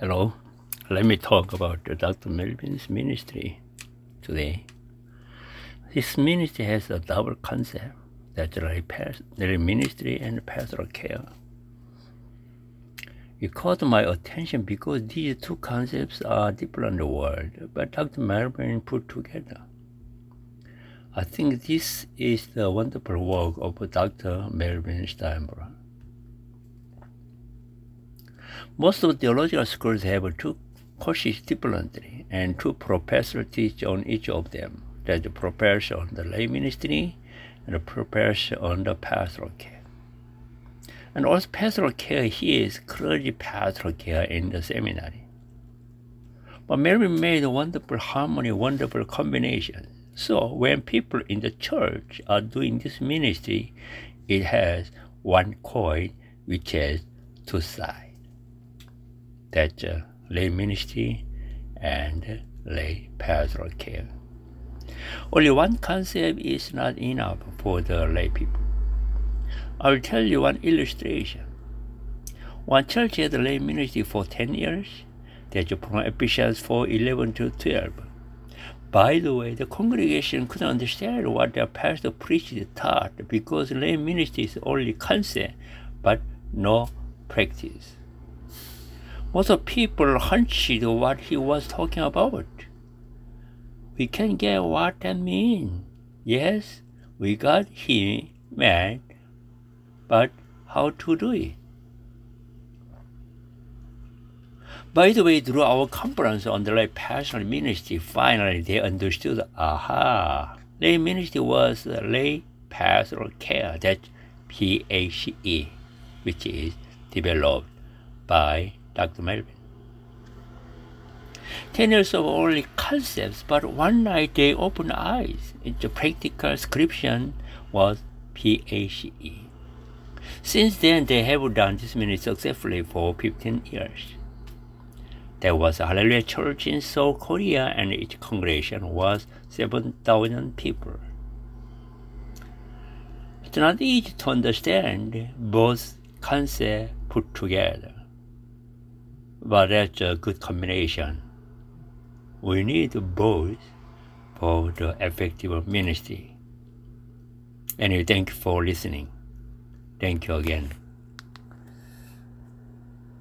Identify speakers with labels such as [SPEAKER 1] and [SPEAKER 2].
[SPEAKER 1] Hello, let me talk about Dr. Melvin's ministry today. His ministry has a double concept, that's lay ministry and pastoral care. It caught my attention because these two concepts are different in the world, but Dr. Melvin put together. I think this is the wonderful work of Dr. Melvin Steinberg. Most of theological schools have two courses differently, and two professors teach on each of them. There's a professor on the lay ministry and a professor on the pastoral care. And also pastoral care here is clergy pastoral care in the seminary. But Mary made a wonderful harmony, wonderful combination. So when people in the church are doing this ministry, it has one coin which has two sides. That's lay ministry and lay pastoral care. Only one concept is not enough for the lay people. I will tell you one illustration. One church had lay ministry for 10 years. That's from Ephesians 4:11 to 12. By the way, the congregation couldn't understand what the pastor preached taught because lay ministry is only concept but no practice. Most of people hunched what he was talking about. We can get what that means. Yes, we got him mad, but how to do it? By the way, through our conference on the lay pastoral ministry, finally they understood, lay ministry was lay pastoral care, that's PACE, which is developed by Dr. Melvin. 10 years of only concepts, but one night they opened eyes. The practical description was PACE. Since then, they have done this ministry successfully for 15 years. There was a Hallelujah Church in Seoul, Korea, and its congregation was 7,000 people. It's not easy to understand both concepts put together, but that's a good combination. We need both for the effective ministry. Anyway, thank you for listening. Thank you again.